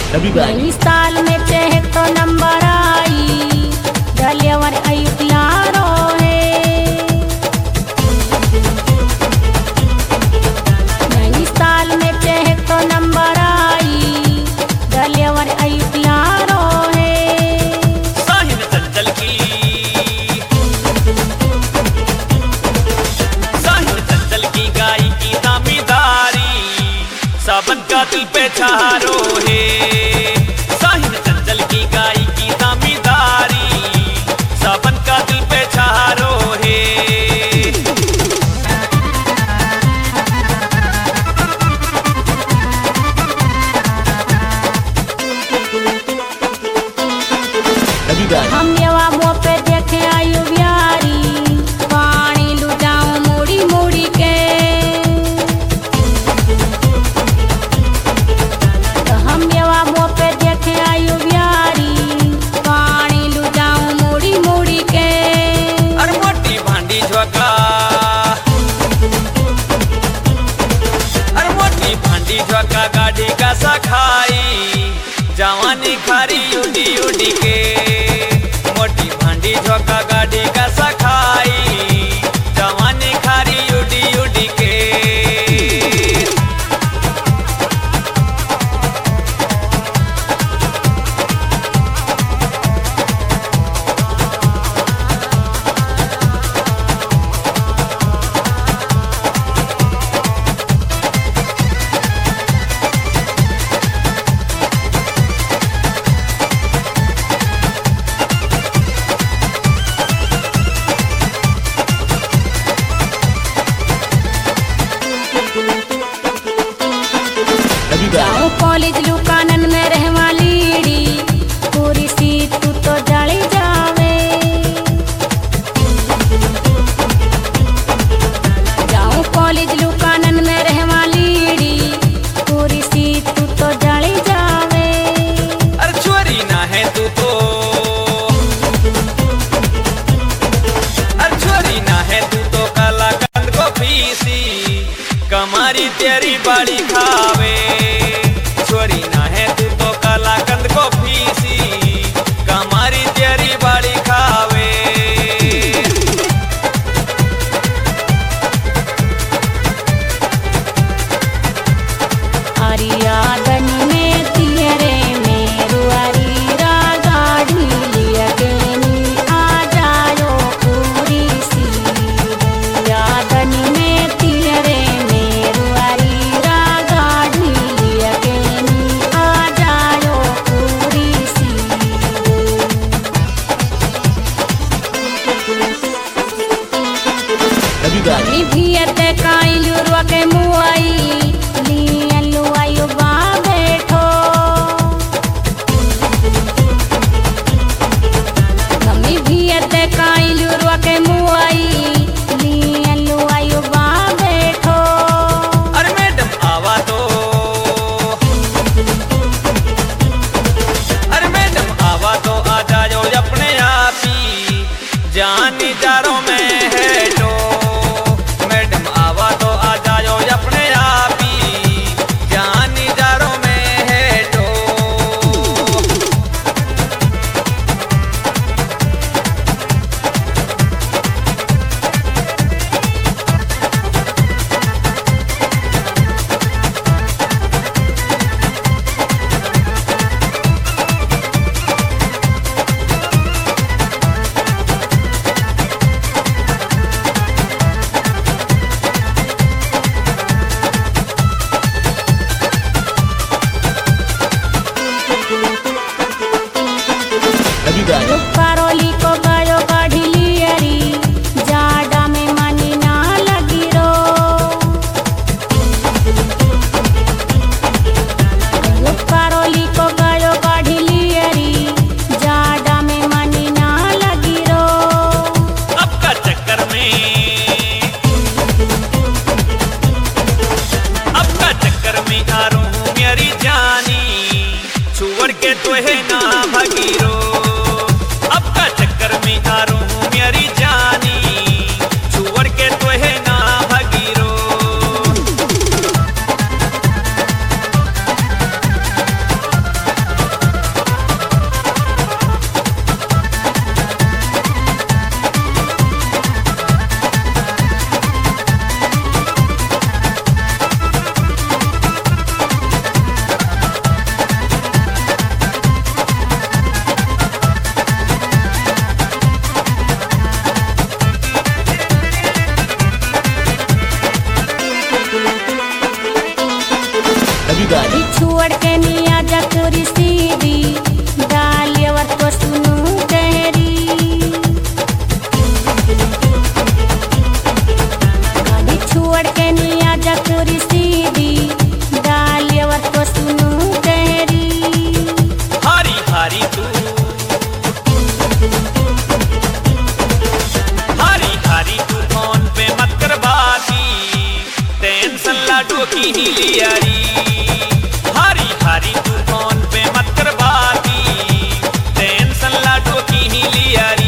नई साल में चेक तो नंबर आई डलेवर अयुक्यारो है। नई साल में चेक तो नंबर आई डलेवर अयुक्यारो है। साहिल चंचल की गाय की दामीदारी सावन का दिल पे छारो है। साहिल चंचल की गाय की दामीदारी सावन का दिल पे छारो है। हम येवा मुँह पे देखे आयु बिहारी पानी लुटाऊं मुड़ी मुड़ी के। तो हम येवा मुँह पे देखे आयु बिहारी पानी लुटाऊं मुड़ी मुड़ी के। अरे मोटी भांडी झोंका गाड़ी का सखाई जवानी खारी उड़ी उड़ी के। मोटी भांडी झोंका गाड़ी का सखाई जवानी खारी उड़ी उड़ी के। जाऊं कॉलेज लुकानन में रहवा लीड़ी पूरी सीट तू तो जली जावे। जाऊं कॉलेज लुकानन में रहवा लीड़ी पूरी सीट तू तो जली जावे। अरे चोरी ना है तू तो काला कंद को पीसी कमारी तेरी बाड़ी खावे। छोरी ना है तू तो काला कंद को पीसी कमारी तेरी बाड़ी खावे। अरियादन में तियरे मेरू अरीरा गाड़ी लिया गेनी आ जायो पूरी सी। यादन में तियरे मेरू अरीरा गाड़ी लिया गेनी आ जायो पूरी सी। कभी भी अते काइलू रोके मुआई लियलु आयु बा बैठो। कभी भी अते काइलू रोके मुआई लियलु आयु बा बैठो। अरे मैडम आवा तो आ जाओ अपने आप ही जानी चारों में है तो। मैडम आवा तो आ जाओ अपने आप ही जानी चारों में है तो। पारोली को गयो गाड़ी लियरी जाडा में मनी ना लगी रो। पारोली को गयो गाड़ी लियरी जाडा में मनी ना लगी रो। अब का चक्कर में आ रू मेरी जानी छुड़ के तो है ना भगीरो। अब का चक्कर में आ रू मेरी जानी छुड़ के तो है ना भगीरो। गाड़ी छोड़ के निया जतुरी सीधी डालियवर तो सुनू कहरी गाड़ी छोड़ के निया जतुरी सीधी डालियवर तो सुनू कहरी हारी हारी तू हारी हारी तू फोन पे मत कर बाती टेंशन लाडू की ही लियारी हारी हारी तू फोन पे मत कर बाती टेंशन लाडू की ही लियारी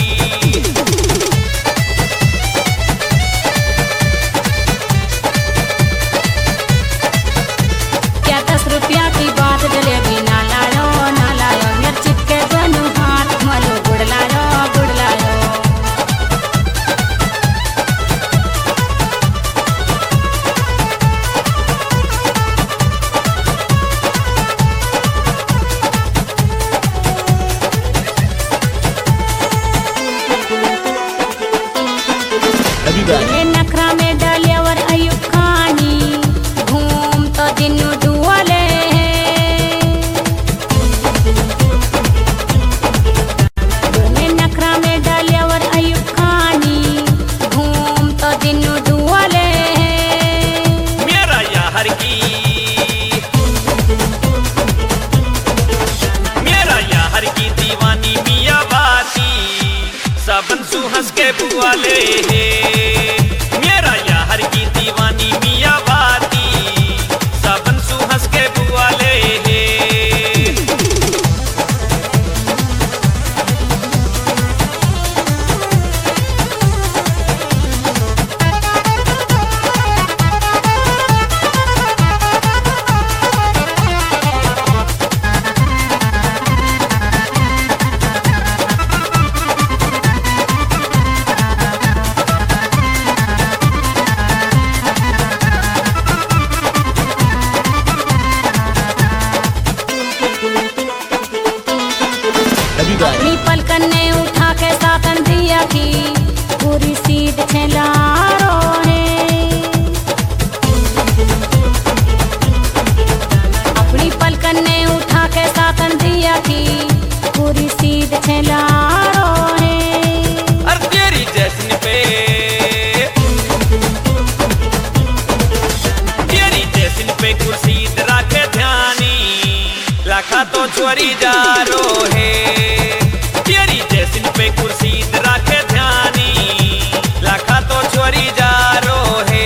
क्या 10 रुपया की बात जलेबी ना लायो मिर्चित के दोनों हाथ मलो गुड़ लायो ये नखरा में डलियवर अयुब खानी घूम तो दिनू दुआले ये नखरा में डलियवर अयुब खानी घूम तो दिनू दुआले मेरा यार की मियाँ बाती सबन सुहस के बुआले मेरा यार की दीवानी मियाँ बाती सबन सुहस के बुआले अपनी पलकन ने उठा के साकन दिया की पूरी सीध छेलारो है अपनी पलकन ने उठा के साकन दिया की पूरी सीध छेलारो है और तेरी जैसन पे कुर्सी रखे ध्यानी लाखा तो चोरी जा रो है तेरी जैसन पे कुर्सी रखे ध्यानी लाखा तो चोरी जा रो है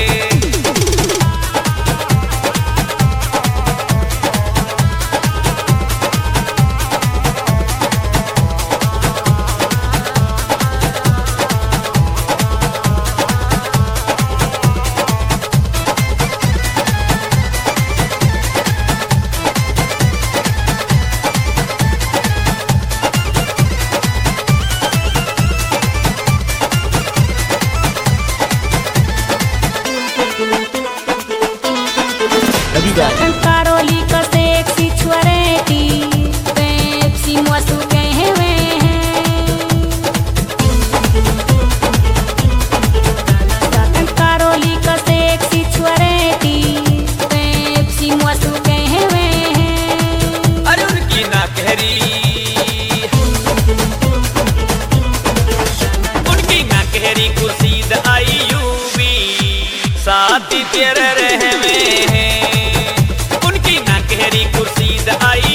कारोली का सेक्सी छुअरेटी पेप्सी मसू कहे हुए हैं कारोली का सेक्सी छुअरेटी पेप्सी मसू कहे हुए हैं अरे उनकी ना कहरी कुर्सी आई यूबी साथी तेरे रहे में है उनकी ना कहरी कुर्सी आई